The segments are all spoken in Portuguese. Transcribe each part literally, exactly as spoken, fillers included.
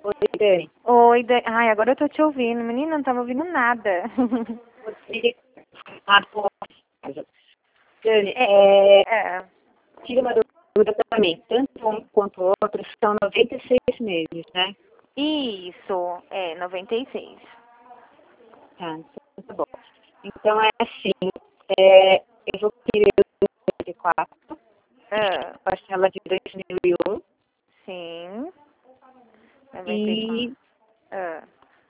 Oi, Dani. Oi, Dani. Ai, agora eu tô te ouvindo. Menina, não tava ouvindo nada. Você a tua casa. Dani, é, É. tira uma dúvida também. Tanto um quanto o outro são noventa e seis meses, né? Isso, é, noventa e seis. Tá, então tá bom. Então é assim, é, eu vou querer noventa e quatro, Ah, parcela de dois mil e um, sim, noventa e quatro. e Ah.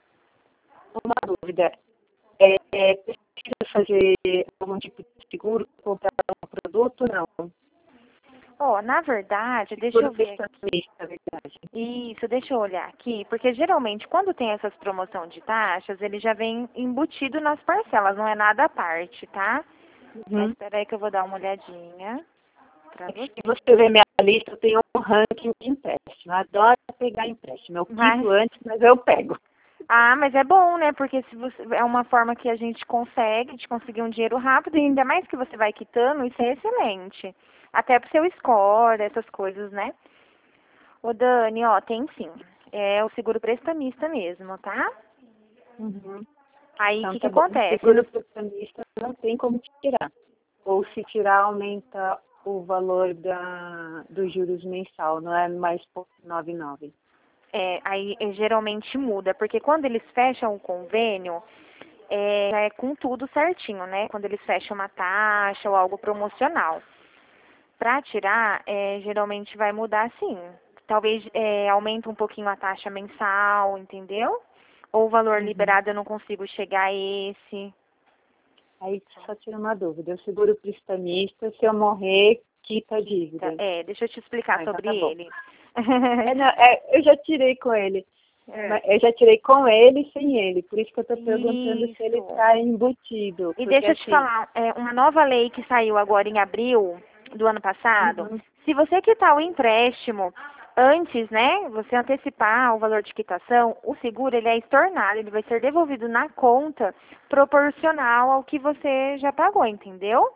uma dúvida. É, é, precisa fazer algum tipo de seguro, comprar um produto ou não? Ó, na verdade, deixa Seguro eu ver. prestamista, na verdade. Isso, deixa eu olhar aqui, porque geralmente quando tem essas promoção de taxas, ele já vem embutido nas parcelas, não é nada à parte, tá? Mas Uhum. espera aí que eu vou dar uma olhadinha pra você. Se você ver minha lista, eu tenho um ranking de empréstimo. Eu adoro pegar empréstimo. Eu Mas, quito antes, mas eu pego. ah, mas é bom, né? Porque se você, é uma forma que a gente consegue de conseguir um dinheiro rápido, e ainda mais que você vai quitando, isso é excelente. Até pro seu score, essas coisas, né? Ô Dani, ó, tem sim. É o seguro prestamista mesmo, tá? Uhum. Aí o Então que que tá bom. O acontece? seguro prestamista não tem como tirar. Ou se tirar, aumenta o valor da, dos juros mensal, não é mais noventa e nove. É, aí é, geralmente muda, porque quando eles fecham o convênio, é, já é com tudo certinho, né? Quando eles fecham uma taxa ou algo promocional. Para tirar, é, geralmente vai mudar sim. Talvez é, aumente um pouquinho a taxa mensal, entendeu? Ou o valor Uhum. liberado eu não consigo chegar a esse. Aí só tira uma dúvida. O seguro prestamista, se eu morrer, quita a Tá, dívida. é, deixa eu te explicar Ah, então sobre tá bom. ele. É, não, é, eu já tirei com ele. É. Mas eu já tirei com ele e sem ele. Por isso que eu estou perguntando se ele Isso. está embutido. E Porque deixa eu te assim, falar, é, uma nova lei que saiu agora em abril do ano passado, uhum, se você quitar o empréstimo antes, né, você antecipar o valor de quitação, o seguro ele é estornado, ele vai ser devolvido na conta proporcional ao que você já pagou, entendeu?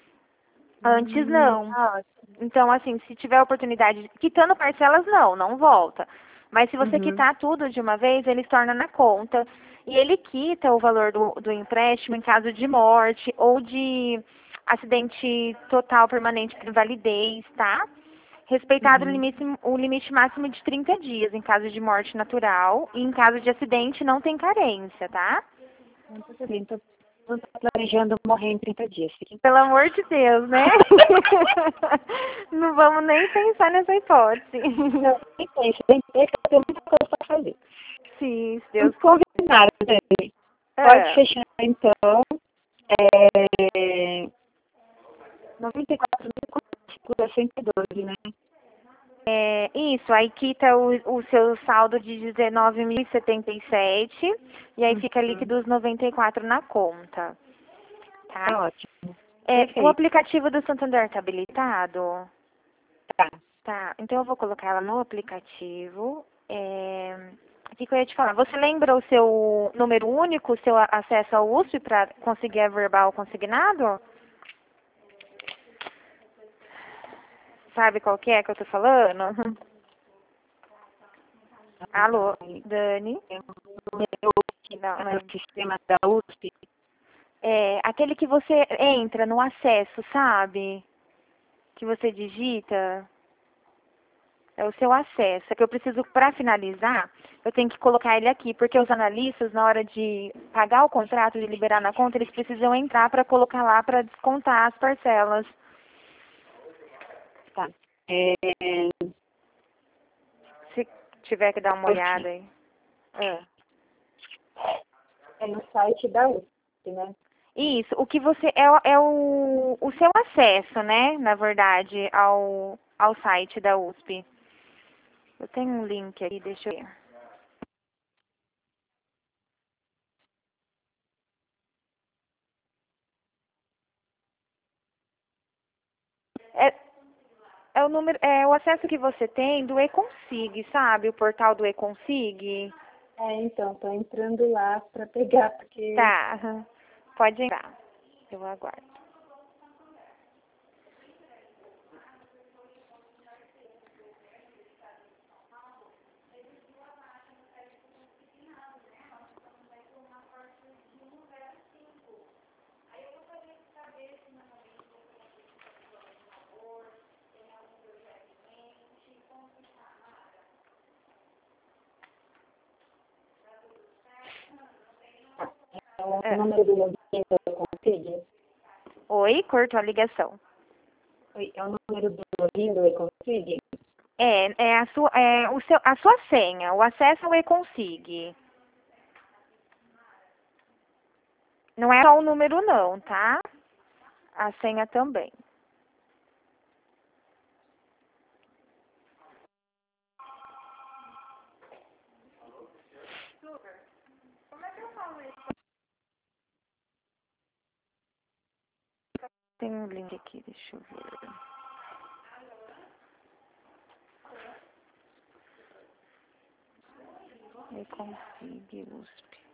Antes hum, não. tá ótimo. Então, assim, se tiver oportunidade, quitando parcelas, não, não volta. Mas se você Uhum, quitar tudo de uma vez, ele se torna na conta. E ele quita o valor do, do empréstimo em caso de morte ou de acidente total permanente por invalidez, tá? Respeitado o uhum. limite, o limite máximo de trinta dias em caso de morte natural. E em caso de acidente, não tem carência, tá? Então, tá bem. Então, não estou planejando morrer em trinta dias. Fiquem Pelo paz. amor de Deus, né? Não vamos nem pensar nessa hipótese. Não, nem pensa, nem pensa que eu tenho muita coisa para fazer. Sim, se Deus Vamos quiser. combinar, Dani. Pode É, fechar, então. É, noventa e quatro mil cento e doze, né? é, isso, aí quita o, o seu saldo de dezenove mil e setenta e sete e aí fica Uhum. líquido os noventa e quatro na conta, tá? Tá ótimo. É, o Perfeito. aplicativo do Santander tá habilitado? Tá. Tá, então eu vou colocar ela no aplicativo. É, o que, que eu ia te falar? Você lembra o seu número único, o seu a- acesso ao U S P para conseguir a verbal consignado? Sabe qual que é que eu tô falando? Alô, Dani? É um número que Não, está no lembro. sistema da U S P. É aquele que você entra no acesso, sabe? Que você digita. É o seu acesso. É que eu preciso, para finalizar, eu tenho que colocar ele aqui, porque os analistas, na hora de pagar o contrato, de liberar na conta, eles precisam entrar para colocar lá para descontar as parcelas. Tá. É, Se tiver que dar uma olhada aí. É. é no site da U S P, né? Isso, o que você é, o- é o, o seu acesso, né, na verdade, ao, ao site da U S P. Eu tenho um link aqui, deixa eu ver. É, é o número, é o acesso que você tem do eConsig, sabe? O portal do eConsig. É, então, tô entrando lá para pegar, porque Tá, aham. Pode entrar. Eu aguardo. o número do login do Econfig? Oi, cortou a ligação. Oi, é o número do login do Econfig? É, é, a, sua, é o seu, a sua senha, o acesso ao Econfig. Não é só o número não, tá? A senha também. Tem um link aqui, deixa eu ver. Econfig U S P.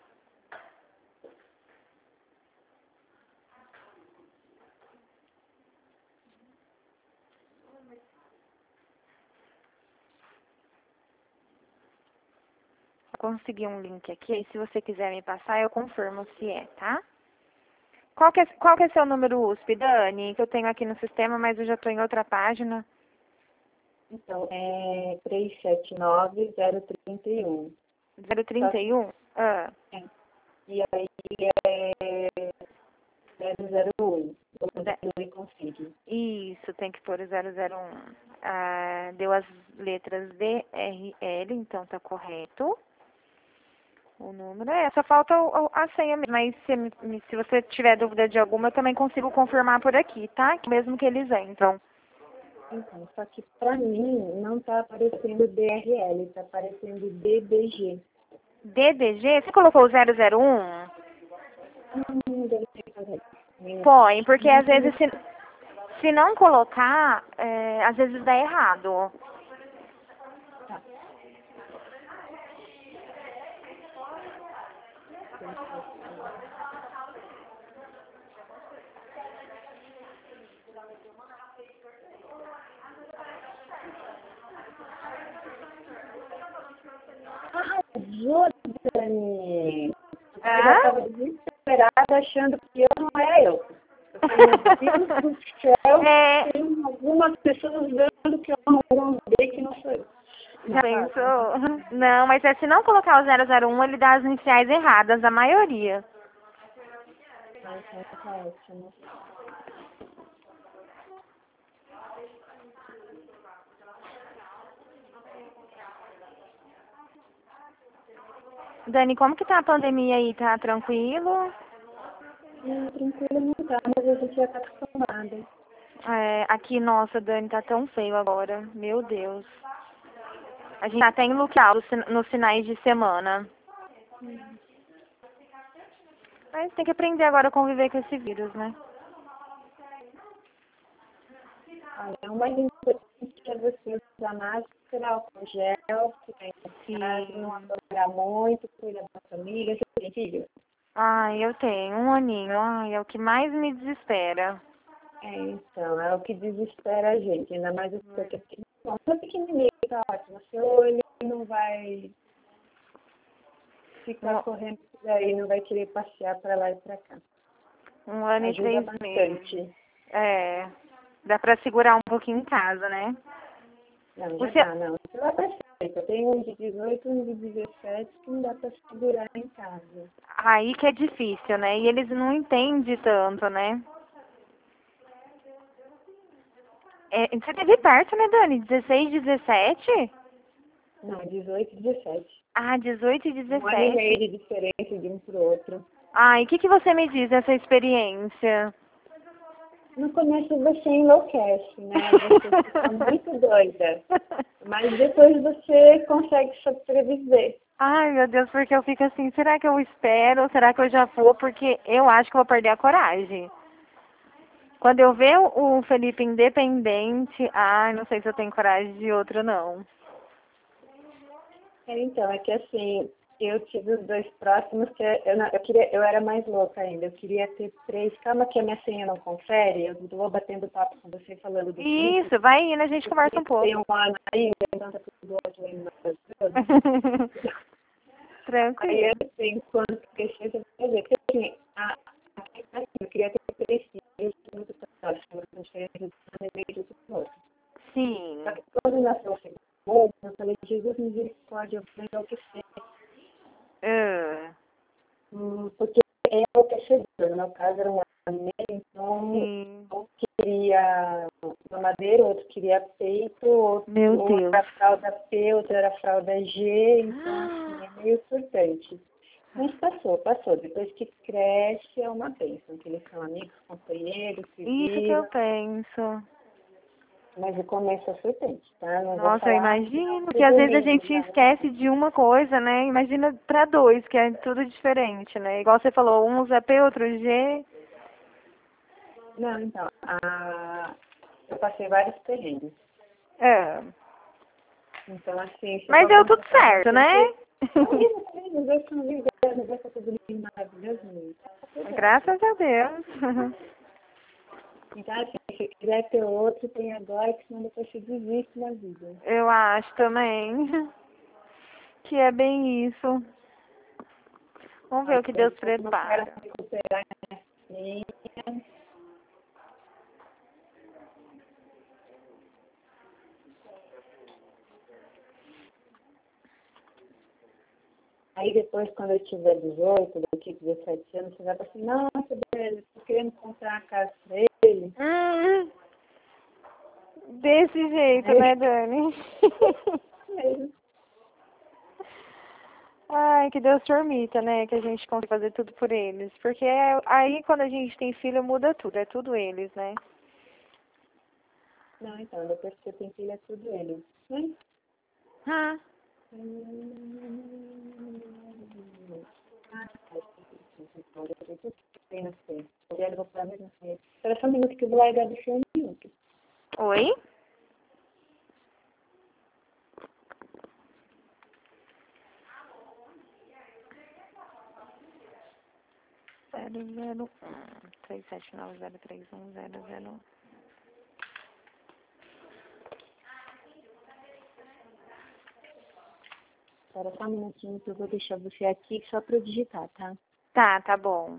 Consegui um link aqui, se você quiser me passar, eu confirmo se é, tá? Qual que é, qual que é seu número U S P, Dani? Que eu tenho aqui no sistema, mas eu já estou em outra página. Então, é três sete nove zero três um. zero trinta e um? Ah. É. E aí é zero zero um. O do Econfig. Isso, tem que pôr o zero zero um. Ah, deu as letras D R L, então tá correto. O número é, só falta o, a senha mesmo. Mas se, se você tiver dúvida de alguma, eu também consigo confirmar por aqui, tá? Mesmo que eles entram. Então, só que pra mim não tá aparecendo D R L, tá aparecendo D D G. D D G? Você colocou o zero zero um? Hum, deve ter que fazer. Põe, porque às vezes se, se não colocar, é, às vezes dá errado. Tá. Ah, Jordani! Eu já Hã? estava desesperada achando que eu não era eu. Eu falei, meu Deus do céu, É, tem algumas pessoas vendo que eu não vou ver que não sou eu. já pensou? Não, mas é, se não colocar o zero zero um, ele dá as iniciais erradas, a maioria. Ah, então tá ótimo. Dani, como que tá a pandemia aí? Tá tranquilo? Hum, tranquilo não tá, mas a gente já tá acostumada. É, aqui, nossa, Dani, tá tão feio agora. Meu Deus. A gente tá até em lockdown nos sin- nos finais de semana. Mas tem que aprender agora a conviver com esse vírus, né? Olha, o mais importante é você usar máscara, álcool gel, ficar em casa, não Sim. aglomerar muito, cuidar da família. Você tem filho? Ai, eu tenho um aninho. Ai, é o que mais me desespera. É, então, é o que desespera a gente, ainda mais o seu que é pequenininho. Bom, seu pequenininho tá ótimo, seu ele não vai ficar Um, correndo por aí, não vai querer passear para lá e para cá. um ano e Ajuda três meses. bastante. É. Dá pra segurar um pouquinho em casa, né? Não, O já seu... dá, não. Isso dá pra ser. Eu tenho um de dezoito, um de dezessete, que não dá para segurar em casa. Aí que é difícil, né? E eles não entendem tanto, né? É, você teve perto, né, Dani? dezesseis, dezessete? Não, dezoito e dezessete. Ah, dezoito e Um ano e meio dezessete. de diferença de um para o outro. Ah, e o que, que você me diz dessa experiência? No começo você enlouquece, né? Você fica muito doida. Mas depois você consegue sobreviver. Ai, meu Deus, porque eu fico assim, será que eu espero? Será que eu já vou? Porque eu acho que eu vou perder a coragem. Quando eu ver o Felipe independente, ai, não sei se eu tenho coragem de outro, não. É, então, é que assim, eu tive os dois próximos, que eu, não- eu, queria, eu era mais louca ainda. Eu queria ter três. Calma que a minha senha não confere. Eu vou batendo papo com você falando do Felipe. Isso, vai indo, a gente O conversa um Felipe tem pouco. um ano ainda, então tá tudo ótimo ainda. Aí, Tranquilo. assim, quando crescer, você vai fazer. Porque, assim, a, a, assim, eu queria ter três filhos muito próximos, com diferença de um ano e meio de um outro. Sim. Só que quando nasceu o segundo, eu falei, Jesus, misericórdia, eu vou enlouquecer. Ah, Hum, porque eu percebi, no meu caso era um ano e meio, então Sim. um queria mamadeira, outro queria peito, outro Meu um Deus. era fralda P, outro era fralda G, então assim, é meio surtante. Mas passou, passou. Depois que cresce é uma bênção, que eles são amigos, companheiros, se Isso que eu viram. penso. Mas o começo é surtante, tá? Não vou Nossa, eu falar que não, imagino que às tudo vezes a lindo, gente não. esquece de uma coisa, né? Imagina pra dois, que é tudo diferente, né? Igual você falou, um usa P, outro G. Não, então, a... eu passei vários perrengues. É. Então, assim, se Mas for deu pra tudo você certo, né? Imagina, imagina, Deus são lindos, Deus tá tudo lindo, maravilhoso, lindo. Tá tudo ótimo. Graças a Deus. Então, assim, se quiser ter outro, tem agora, que senão depois se desiste na vida. Eu acho também que é bem isso. Vamos ver Aí, o que Deus eu não quero prepara. recuperar minha filha. Aí depois, quando eu tiver dezoito, daqui dezessete anos, você vai falar assim, nossa, Bela, tô querendo comprar uma casa pra ele. Hum, desse jeito, né, Dani? Mesmo. Ai, que Deus permita, né, que a gente consiga fazer tudo por eles. Porque aí, quando a gente tem filho, muda tudo. É tudo eles, né? Não, então, depois que você tem filho, é tudo ele. Hum. Hum. Espera só um minuto que eu vou largar do seu um minuto. Oi? Zero, zero, um, três, sete, nove, zero, três, um, zero, zero, um. Espera só um minutinho que eu vou deixar você aqui só para eu digitar, tá? Tá, tá bom.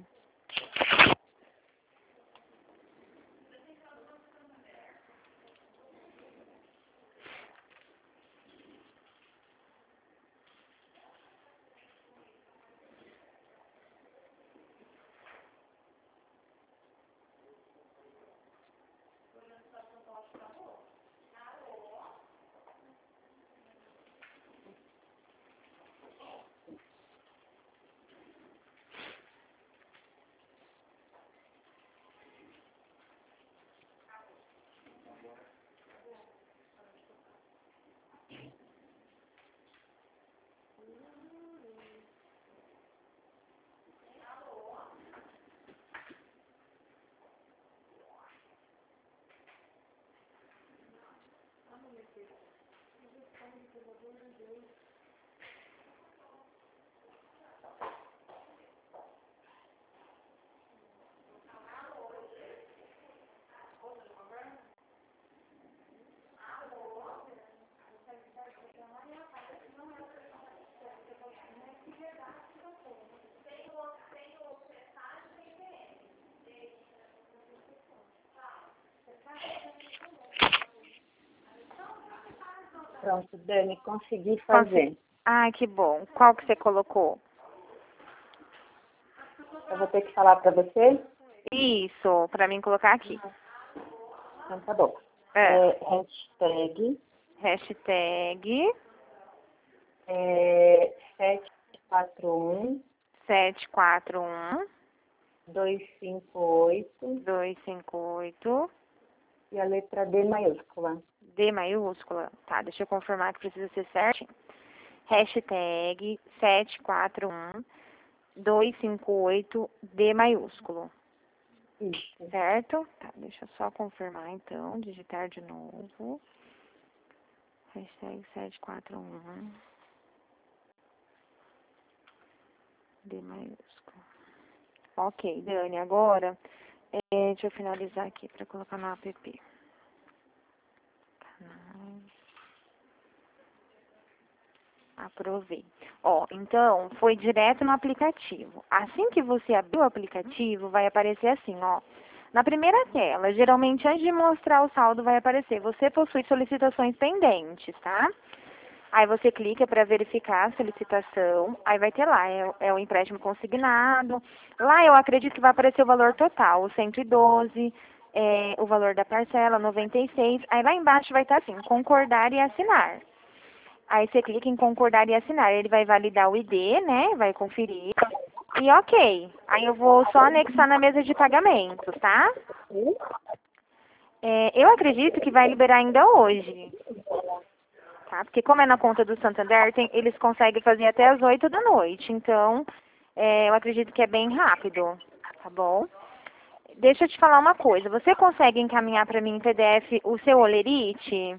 Pronto, Dani, consegui fazer. Ai, que bom. Qual que você colocou? Eu vou ter que falar para você? Isso, pra mim colocar aqui. Então tá bom. É. É, hashtag Hashtag é, sete quatro um, sete quatro um, dois cinco oito dois cinco oito, e a letra D maiúscula. D maiúscula. Tá, deixa eu confirmar que precisa ser certinho. Hashtag sete quatro um, dois cinco oito, D maiúsculo. Isso. Certo? Tá, deixa eu só confirmar então, digitar de novo. Hashtag sete quatro um, D maiúsculo. Ok, Dani, agora, é, deixa eu finalizar aqui para colocar no app. Canais. Aprovei. Ó, então, foi direto no aplicativo. Assim que você abrir o aplicativo, vai aparecer assim, ó. Na primeira tela, geralmente antes de mostrar o saldo, vai aparecer: você possui solicitações pendentes, tá? Aí você clica para verificar a solicitação, aí vai ter lá, é, é o empréstimo consignado. Lá eu acredito que vai aparecer o valor total, o cento e doze, é, o valor da parcela, noventa e seis. Aí lá embaixo vai estar assim, concordar e assinar. Aí você clica em concordar e assinar, ele vai validar o I D, né, vai conferir. E ok, aí eu vou só anexar na mesa de pagamentos, tá? É, eu acredito que vai liberar ainda hoje. Tá? Porque como é na conta do Santander, tem, eles conseguem fazer até as oito da noite. Então, é, eu acredito que é bem rápido, tá bom? Deixa eu te falar uma coisa. Você consegue encaminhar para mim em P D F o seu olerite?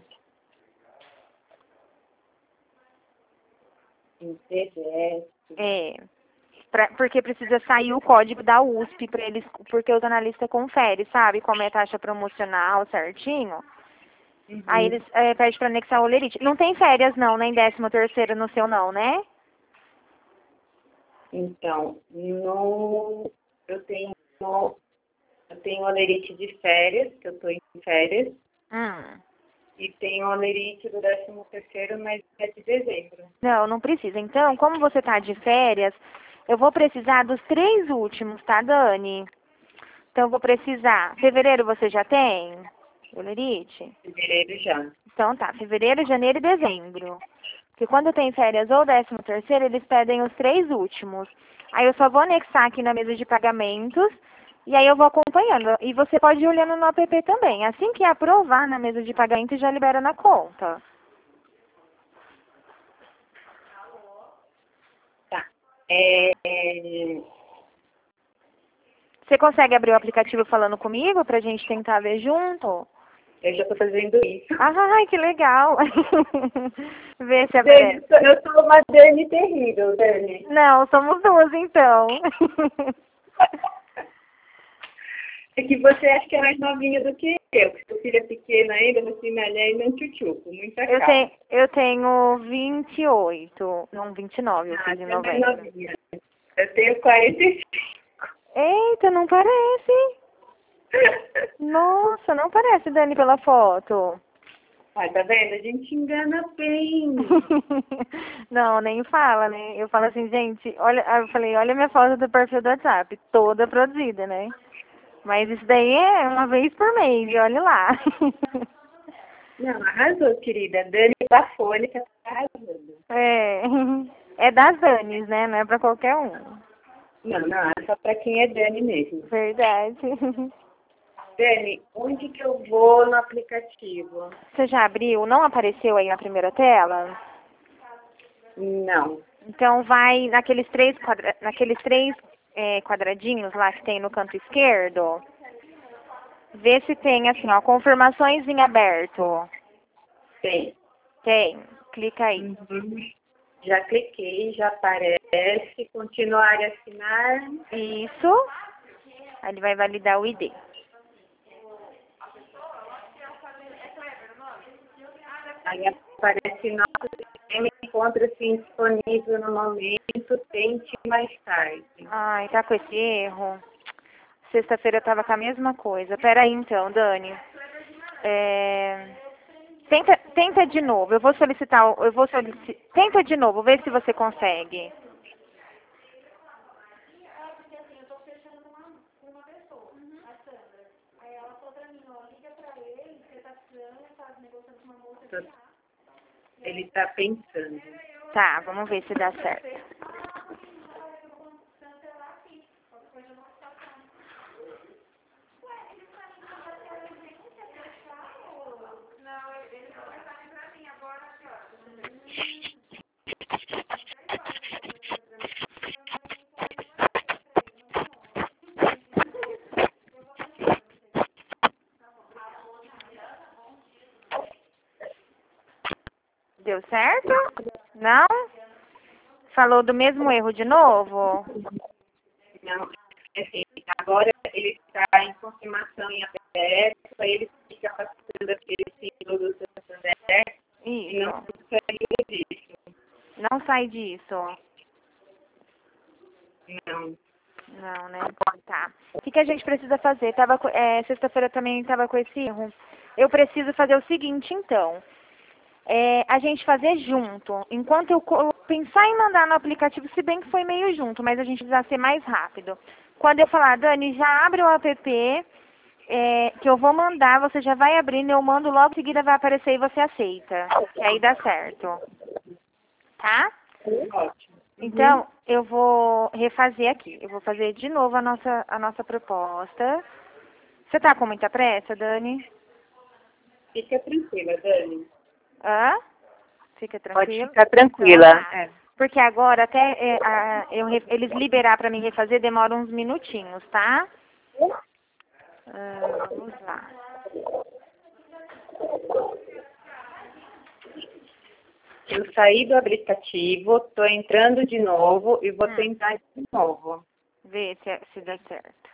Em P D F. É. Pra, porque precisa sair o código da U S P para eles, porque os analistas conferem, sabe? Como é a taxa promocional certinho. Uhum. Aí eles é, pedem para anexar o olerite. Não tem férias não, nem décimo terceiro no seu não, né? Então, no, eu tenho eu tenho olerite de férias, que eu estou em férias, Hum. e tenho olerite do décimo terceiro, mas é de dezembro. Não, não precisa. Então, como você está de férias, eu vou precisar dos três últimos, tá, Dani? Então, eu vou precisar. Fevereiro você já tem? Olerite? Fevereiro já. Então tá, fevereiro, janeiro e dezembro. Porque quando tem férias ou décimo terceiro, eles pedem os três últimos. Aí eu só vou anexar aqui na mesa de pagamentos e aí eu vou acompanhando. E você pode ir olhando no app também. Assim que aprovar na mesa de pagamento, já libera na conta. Tá. É, é, Você consegue abrir o aplicativo falando comigo pra gente tentar ver junto? eu já estou fazendo isso. Ai, que legal. Vê se Dani, aparece. eu sou uma Dani terrível, Dani. Não, somos duas então. É que você acha que é mais novinha do que eu, que sua filha é pequena ainda, você me olha ainda um tchutchuco, muita Eu calma. tenho, eu tenho vinte e oito, não, vinte e nove, eu Ah, fiz em você é mais novembro. novinha. Eu tenho quarenta e cinco. Eita, não parece. Nossa, não parece, Dani, pela foto. Ah, tá vendo? A gente engana bem. Não, nem fala, né? Eu falo assim, gente, olha, eu falei, olha minha foto do perfil do WhatsApp, toda produzida, né? Mas isso daí é uma vez por mês, e olha lá. Não, arrasou, querida. Dani Bafônica tá arrasando. É, é das Danis, né? Não é pra qualquer um. Não, não, é só pra quem é Dani mesmo. Verdade. Dani, onde que eu vou no aplicativo? Você já abriu? Não apareceu aí na primeira tela? Não. Então vai naqueles três, quadra... naqueles três é, quadradinhos lá que tem no canto esquerdo. Vê se tem assim, ó, confirmações em aberto. Tem. Tem. Clica aí. Uhum. Já cliquei, já aparece. Continuar a assinar. Isso. Aí ele vai validar o I D. Aí aparece nosso sistema encontra-se indisponível no momento, tente mais tarde. Ai, tá com esse erro? Sexta-feira eu tava com a mesma coisa. Pera aí então, Dani. É... Tenta, tenta de novo. Eu vou solicitar, o- eu vou solicitar. Tenta de novo, vê se você consegue. Ele está pensando. Tá, vamos ver se dá certo. Deu certo? Não? Falou do mesmo erro de novo? Não, assim, agora ele está em confirmação em aberto, aí ele fica passando aquele símbolo do Santander e não Isso. saiu disso. Não sai disso. Não. Não, né? Tá. O que, que a gente precisa fazer? Tava, co- é, sexta-feira também estava com esse erro. Eu preciso fazer o seguinte, então. é, a gente fazer junto. Enquanto eu pensar em mandar no aplicativo, se bem que foi meio junto, mas a gente precisa ser mais rápido. Quando eu falar, Dani, já abre o app, é, que eu vou mandar, você já vai abrindo, eu mando logo em seguida, vai aparecer e você aceita. Que aí dá certo. Tá? Ótimo. Então, eu vou refazer aqui. Eu vou fazer de novo a nossa, a nossa proposta. Você tá com muita pressa, Dani? Fica tranquila, Dani. Hã? Fica tranquila. Pode ficar tranquila. Então, tá. É. Porque agora, até é, a, eu, re- eles liberar para mim refazer, demora uns minutinhos, tá? Ah, vamos lá. Eu saí do aplicativo, estou entrando de novo e vou Hum. tentar de novo. Vê se, se dá certo.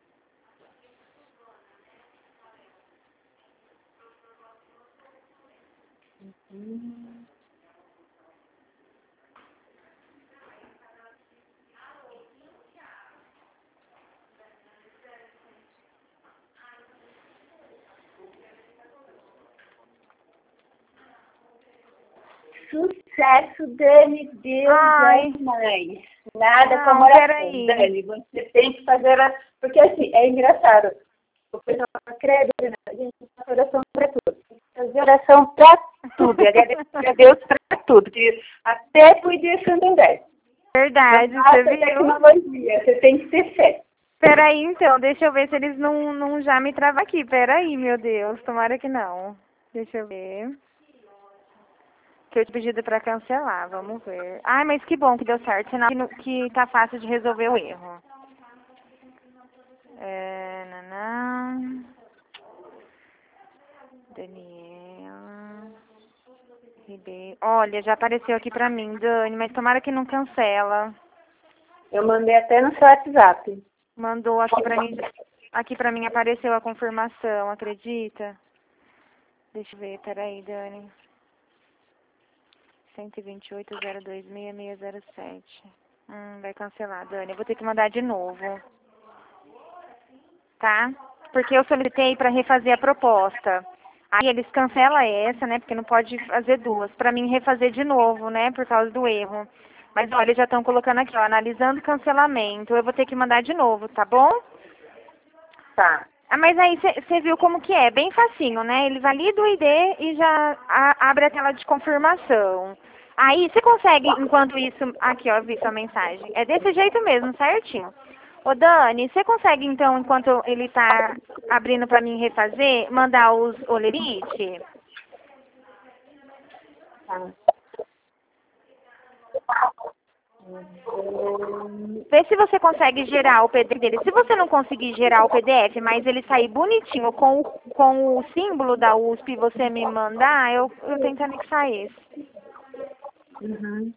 Sucesso, Dani, Deus Ai. é mais. Nada Não, como oração, peraí. Dani. Você tem que fazer a... Porque assim, é engraçado. O pessoal fala, credo, né? A gente faz oração para tudo. Tem que fazer oração para tudo. E agradecer a Deus para tudo. Que até pro dia Santo André. Verdade, Não você basta viu? tecnologia, você tem que ter fé. Peraí, então, deixa eu ver se eles não, não já me travam aqui. Peraí, meu Deus, tomara que não. Deixa eu ver. Que eu te pedi para cancelar, vamos ver. Ai, mas que bom que deu certo, sinal que, no- que tá fácil de resolver o erro. É, nanã. Daniela. Ribeiro. Olha, já apareceu aqui pra mim, Dani, mas tomara que não cancela. Eu mandei até no seu WhatsApp. Mandou aqui pra mim, aqui pra mim apareceu a confirmação, acredita? Deixa eu ver, peraí, Dani. cento e vinte e oito, zero dois seis, seis zero sete. Hum, vai cancelar, Dani. Eu vou ter que mandar de novo. Tá? Porque eu solicitei pra refazer a proposta. Aí eles cancelam essa, né? Porque não pode fazer duas. Pra mim refazer de novo, né? Por causa do erro. Mas olha, já estão colocando aqui, ó, analisando cancelamento. Eu vou ter que mandar de novo, tá bom? Tá. Ah, mas aí você viu como que é, bem facinho, né? Ele valida o I D e já a- abre a tela de confirmação. Aí você consegue, enquanto isso, aqui ó, vi sua mensagem. É desse jeito mesmo, certinho. Ô Dani, você consegue então, enquanto ele tá abrindo pra mim refazer, mandar os olerite? Tá. Vê se você consegue gerar o P D F dele. Se você não conseguir gerar o P D F, mas ele sair bonitinho com, o- com o símbolo da U S P e você me mandar, eu, eu tento anexar esse. Uhum.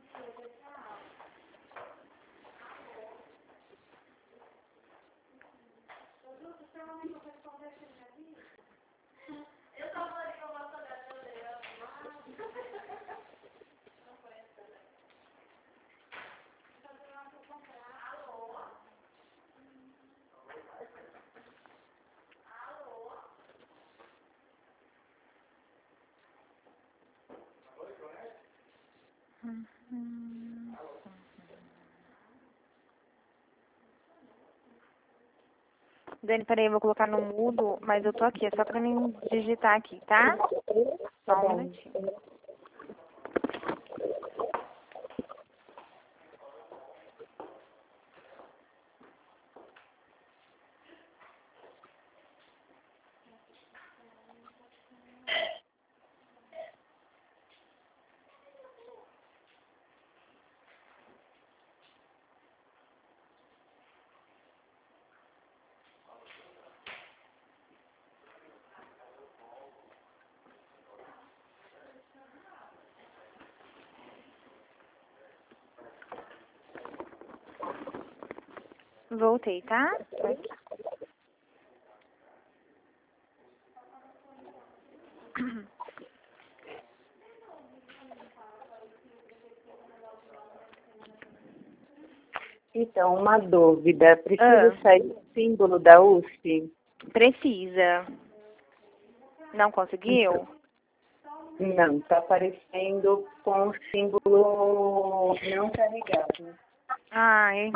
Dani, peraí, eu vou colocar no mudo, mas eu tô aqui, é só pra mim digitar aqui, tá? Tá Só um bom. minutinho. Voltei, tá? Tô aqui. Então, uma dúvida. Precisa Ah, sair o símbolo da U S P? precisa. Não conseguiu? Não, está aparecendo com o símbolo não carregado. Ai,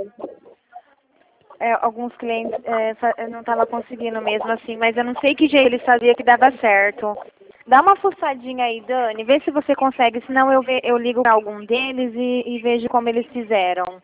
é, alguns clientes é, fa- eu não estava conseguindo mesmo assim, mas eu não sei que jeito eles faziam que dava certo. Dá uma fuçadinha aí, Dani, vê se você consegue, senão eu, ve, eu ligo para algum deles e, e vejo como eles fizeram.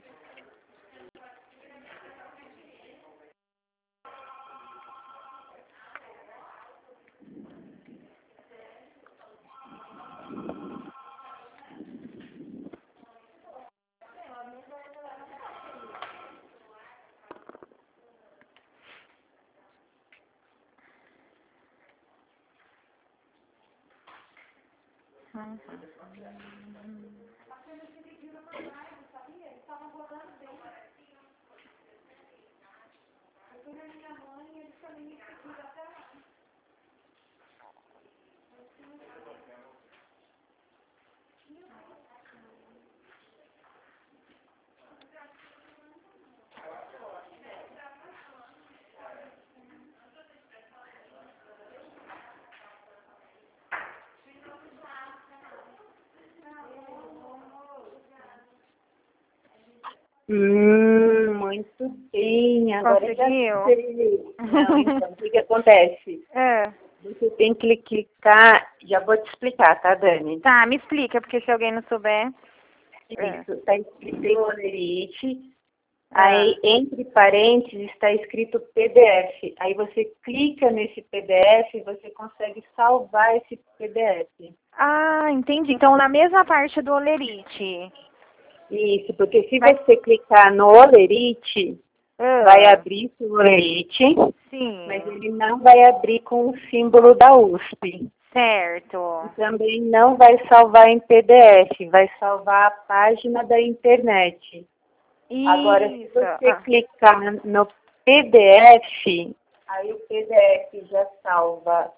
Hum, muito bem. Agora já Conseguiu? sei. Não, então, o que, que acontece? É. Você tem que clicar, já vou te explicar, tá, Dani? Tá, me explica, porque se alguém não souber. É. Isso, está escrito em Olerite, Ah. aí entre parênteses está escrito P D F. Aí você clica nesse P D F e você consegue salvar esse P D F. Ah, entendi. Então, na mesma parte do Olerite. Isso, porque se Vai- você clicar no Olerite, Ah, vai abrir o Olerite, sim, mas ele não vai abrir com o símbolo da U S P. certo. Também não vai salvar em P D F, vai salvar a página da internet. Agora, se Isso. você Ah, clicar no P D F, aí o P D F já salva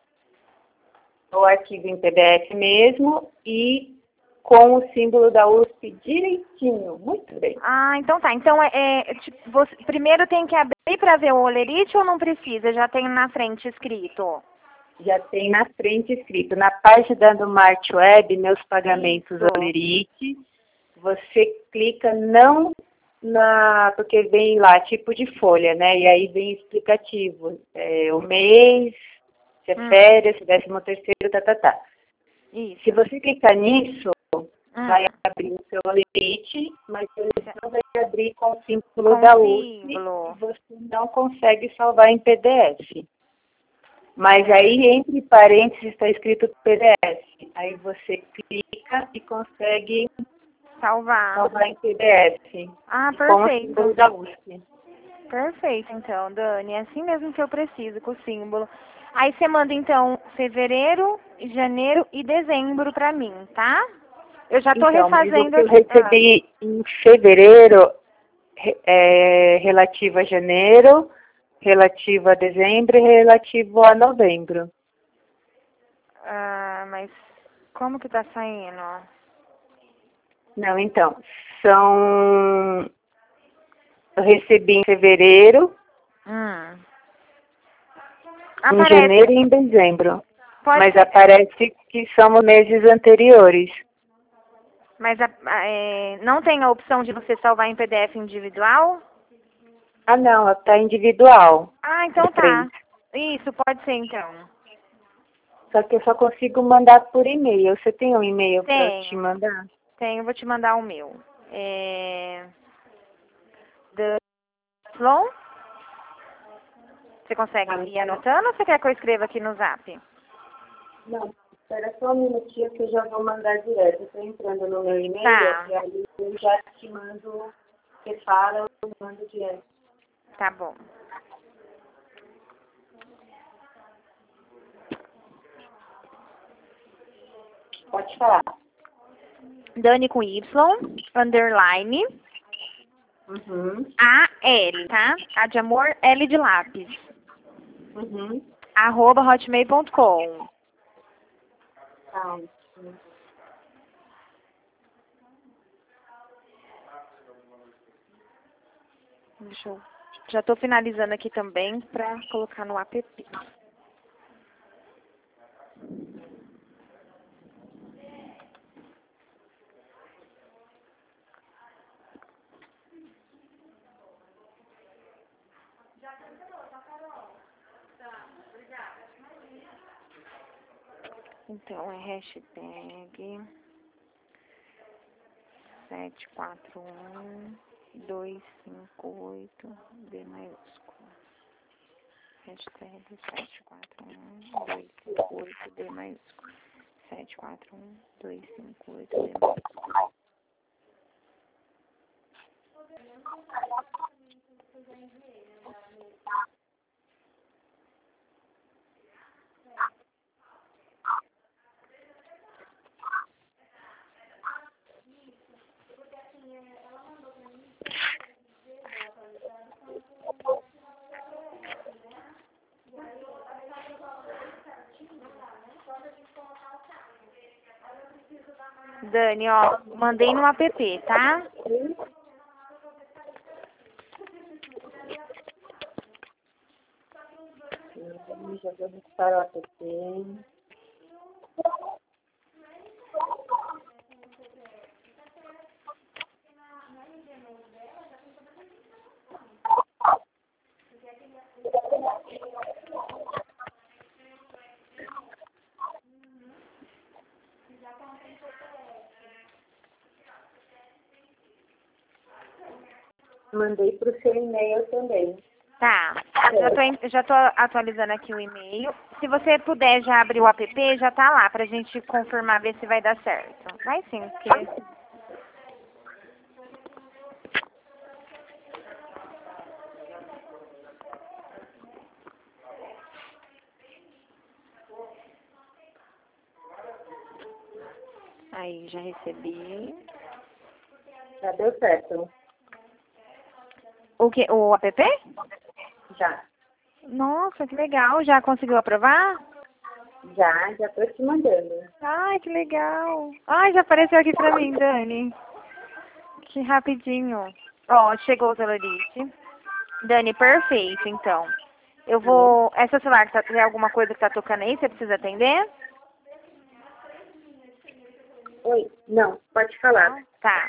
o arquivo em P D F mesmo e com o símbolo da U S P direitinho. Muito bem. Ah, então tá. Então, é, é, tipo, você, primeiro tem que abrir para ver o Olerite ou não precisa? Já tem na frente escrito. Já tem na frente escrito, na página do Mart Web, meus pagamentos Isso. Olerite, você clica não na, porque vem lá tipo de folha, né? E aí vem explicativo, é, o mês, se é Hum. férias, se é décimo terceiro, tá, tá, tá. Isso. Se você clicar nisso, Hum. vai abrir o seu Olerite, mas ele não vai abrir com o símbolo Com da U S P, símbolo. e você não consegue salvar em P D F. Mas aí, entre parênteses, está escrito P D F. Aí você clica e consegue Salvar. salvar em P D F. Ah, Com o perfeito. símbolo da U S P. Perfeito, então, Dani. É assim mesmo que eu preciso, com o símbolo. Aí você manda, então, fevereiro, janeiro e dezembro pra mim, tá? Eu já tô Então, mas o refazendo que eu aqui. Ah, recebi em fevereiro re- é relativo a janeiro, relativo a dezembro e relativo a novembro. ah, mas como que tá saindo? Não, então, são... Eu recebi em fevereiro, Hum. em Aparece. janeiro e em dezembro. Pode Mas ser. aparece que são meses anteriores. Mas a- a- é, não tem a opção de você salvar em P D F individual? Ah, não, está individual. Ah, então Os três. tá. Isso, pode ser então. Só que eu só consigo mandar por e-mail. Você tem um e-mail para te Tenho, mandar? tenho, vou te mandar o meu. É... Danslon? Você consegue Ah, ir anotando ou você quer que eu escreva aqui no zap? não, espera só um minutinho que eu já vou mandar direto. Estou entrando no meu e-mail Tá. e aí eu já te mando, você fala, eu mando direto. Tá bom. Pode falar. Dani com Y, underline, Uhum, A L, tá? A de amor, L de lápis. uhum. Arroba hotmail ponto com. Tá. Deixa eu... Já tô finalizando aqui também pra colocar no app. Então é hashtag sete quatro um dois cinco oito D maiúsculo. Hashtag sete quatro um dois cinco oito D maiúsculo. sete quatro um dois cinco oito D maiúsculo. Dani, ó, mandei no app, tá? Já vou buscar o app. Mandei para o seu e-mail também. Tá, já tô, em- já tô atualizando aqui o e-mail. Se você puder já abrir o app, já tá lá pra gente confirmar, ver se vai dar certo. Vai sim, porque... Aí, já recebi. Já deu certo? O que? O app? Já. Nossa, que legal. Já conseguiu aprovar? Já, já tô te mandando. Ai, que legal. Ai, já apareceu aqui pra mim, Dani. Que rapidinho. Ó, chegou o Celorite. Dani, perfeito, então. Eu vou... Essa celular, que tá... tem alguma coisa que tá tocando aí? Você precisa atender? Oi? Não, pode falar. Tá.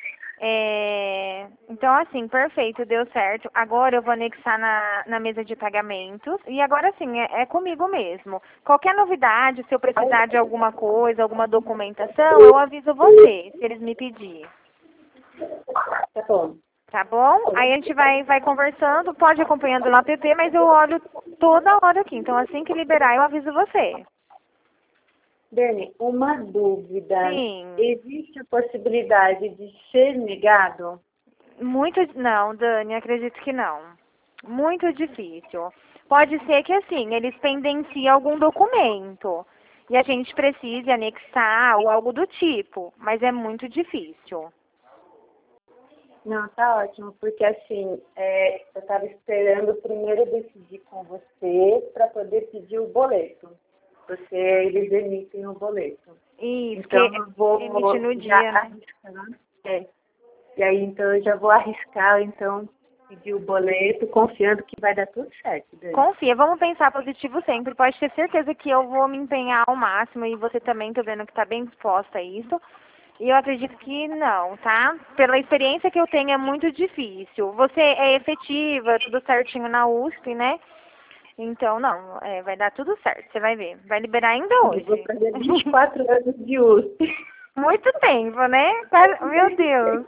É, então, assim, perfeito, deu certo. Agora eu vou anexar na, na mesa de pagamentos. E agora sim, é, é comigo mesmo. Qualquer novidade, se eu precisar de alguma coisa, alguma documentação, eu aviso você, se eles me pedirem. Tá bom. Tá bom? Aí a gente vai, vai conversando, pode ir acompanhando no app, mas eu olho toda hora aqui. Então, assim que liberar, eu aviso você. Dani, uma dúvida. Sim. Existe a possibilidade de ser negado? Muito, não, Dani, acredito que não. Muito difícil. Pode ser que, assim, eles pendenciem algum documento e a gente precise anexar ou algo do tipo, mas é muito difícil. Não, tá ótimo, porque assim, é, eu estava esperando primeiro decidir com você para poder pedir o boleto. Porque eles emitem o boleto. Isso, Então que eu vou emite no já dia, né? arriscar. É. E aí então eu já vou arriscar, então, pedir o boleto, confiando que vai dar tudo certo, Dani. Confia, vamos pensar positivo sempre. Pode ter certeza que eu vou me empenhar ao máximo e você também, tô vendo que tá bem disposta a isso. E eu acredito que não, tá? Pela experiência que eu tenho, é muito difícil. Você é efetiva, tudo certinho na U S P, né? Então, não, é, vai dar tudo certo, você vai ver. Vai liberar ainda Eu hoje. vou fazer vinte e quatro anos de U S P. Muito tempo, né? Quase- Meu Deus.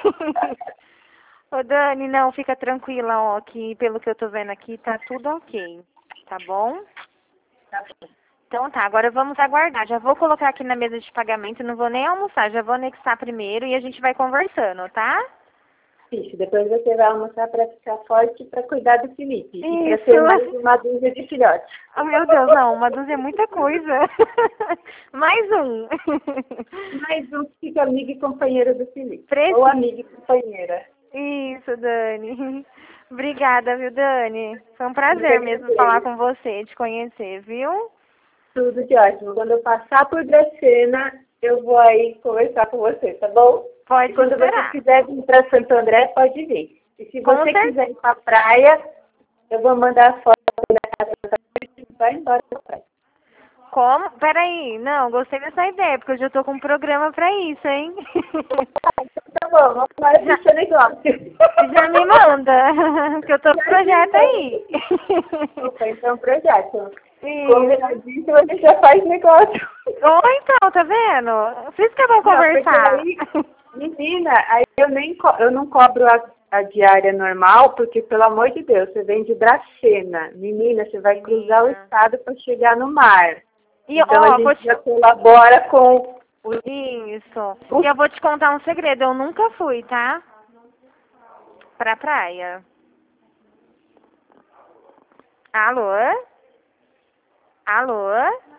Ô, Dani, não, fica tranquila, ó, que pelo que eu tô vendo aqui, tá tudo ok, tá bom? Tá bom. Então tá, agora vamos aguardar. Já vou colocar aqui na mesa de pagamento, não vou nem almoçar, já vou anexar primeiro e a gente vai conversando, tá? Isso, depois você vai almoçar para ficar forte para cuidar do Felipe. E para Isso. ter mais uma dúzia de filhotes. Oh, meu Deus, não, uma dúzia é muita coisa. Mais um. Mais um que fica amigo e companheiro do Felipe. Preciso. Ou amiga e companheira. Isso, Dani. Obrigada, viu, Dani? Foi um Eu prazer que mesmo agradeço. falar com você, te conhecer, viu? Tudo de ótimo. Quando eu passar por Dracena, eu vou aí conversar com você, tá bom? Pode E quando esperar. você quiser vir para Santo André, pode vir. E se Com você certeza. quiser ir para a praia, eu vou mandar a foto da casa da praia e vai embora da praia. Como? Peraí, não, gostei dessa ideia, porque eu já tô com um programa pra isso, hein? Tá bom, vamos embora fechar o negócio. Já me manda, que eu tô com projeto aí. Opa, então, projeto. Combinadíssimo, a gente já faz negócio. Ou então, tá vendo? Por isso que é bom Não, conversar. porque aí, menina, aí eu nem co- eu não cobro a, a diária normal, porque, pelo amor de Deus, você vem de Dracena. Menina, você vai cruzar o Menina. estado para chegar no mar. E, Então ó, a vou gente te... já colabora com o. Isso. E eu vou te contar um segredo. Eu nunca fui, tá? Pra praia. Alô? Alô?